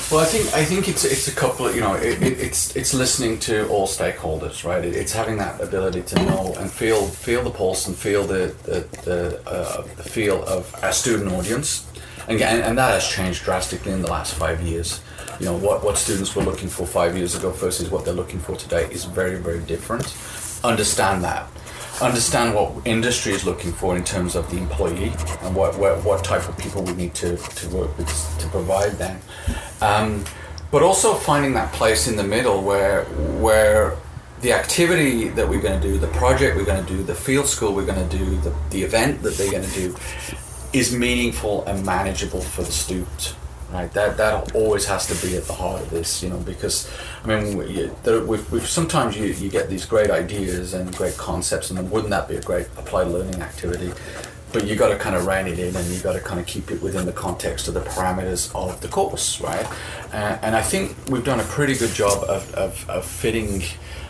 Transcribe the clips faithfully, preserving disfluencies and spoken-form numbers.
Well, I think I think it's it's a couple of, you know, it, it, it's it's listening to all stakeholders, right? It, it's having that ability to know and feel feel the pulse and feel the the the, uh, the feel of our student audience, and, and and that has changed drastically in the last five years. You know, what what students were looking for five years ago versus what they're looking for today is very very different. Understand that. Understand what industry is looking for in terms of the employee and what what, what type of people we need to, to work with to provide them. Um, but also finding that place in the middle where where the activity that we're going to do, the project we're going to do, the field school we're going to do, the, the event that they're going to do is meaningful and manageable for the student. Right, that that always has to be at the heart of this, you know, because I mean, we, there, we've, we've sometimes you, you get these great ideas and great concepts, and then wouldn't that be a great applied learning activity? But you got to kind of rein it in, and you got to kind of keep it within the context of the parameters of the course, right? Uh, and I think we've done a pretty good job of, of, of fitting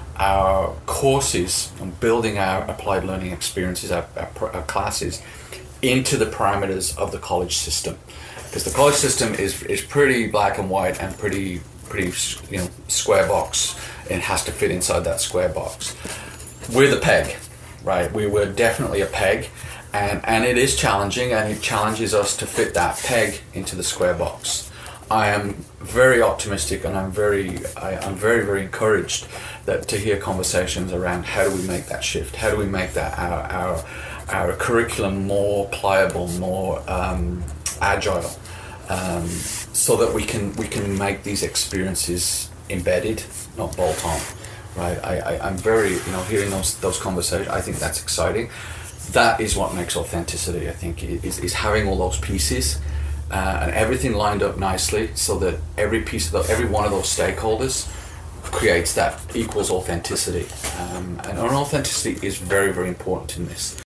our courses and building our applied learning experiences, our, our, our classes, into the parameters of the college system. Because the college system is is pretty black and white and pretty pretty you know square box. It has to fit inside that square box. We're the peg, right? We were definitely a peg, and and it is challenging, and it challenges us to fit that peg into the square box. I am very optimistic, and I'm very I, I'm very very encouraged that to hear conversations around how do we make that shift? How do we make that our our our curriculum more pliable, more um, agile, um, so that we can we can make these experiences embedded, not bolt on, right? I, I, I'm very, you know, hearing those those conversations, I think that's exciting. That is what makes authenticity, I think, is, is having all those pieces uh, and everything lined up nicely so that every piece of the, every one of those stakeholders creates that equals authenticity. Um, and authenticity is very, very important in this.